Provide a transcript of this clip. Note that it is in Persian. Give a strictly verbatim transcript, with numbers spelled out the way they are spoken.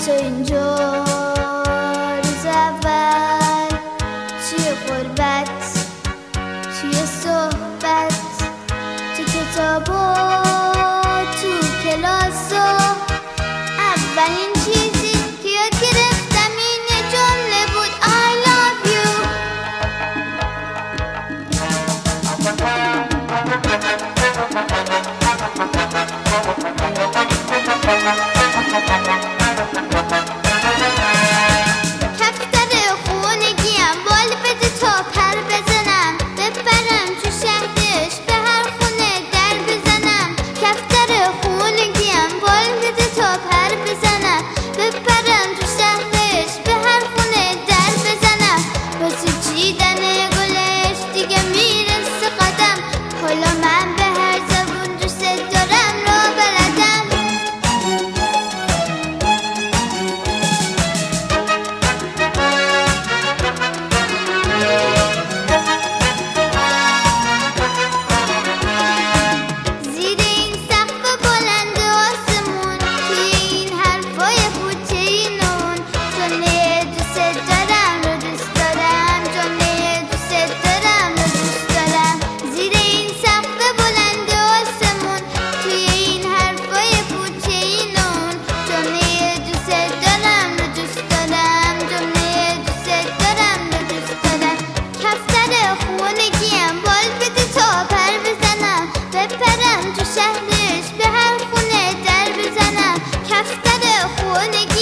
تو اینجا روز اول توی غربت، توی صحبت، تو کتابا، تو کلاسا، اولین چیزی که یاد گرفتم این جمله بود I love you. کفتر خونگیم بال بده تا پر بزنم، بپرم تو شهرش به هر خونه در بزنم. کفتر خونگیم بال بده تا پر بزنم، بپرم تو شهرش به هر خونه در بزنم. واسه چیدن گلش دیگه میرسه قدم، حالا من به هر زبون دوست دارم را بلدم. زیر این سقف بلند آسمون، توی این حرفای پوچه نون، جمله دوست دارم رو دوست دارم، جمله دوست دارم رو دوست دارم. زیر این سقف بلند آسمون، توی این حرفای پوچه نون، جمله دوست دارم رو دوست دارم، جمله دوست دارم رو دوست دارم. کفتر خونگیم بال بده تا پر بزنم، بپرم تو شهرش به هر خونه در بزنم. کفتر خونگیم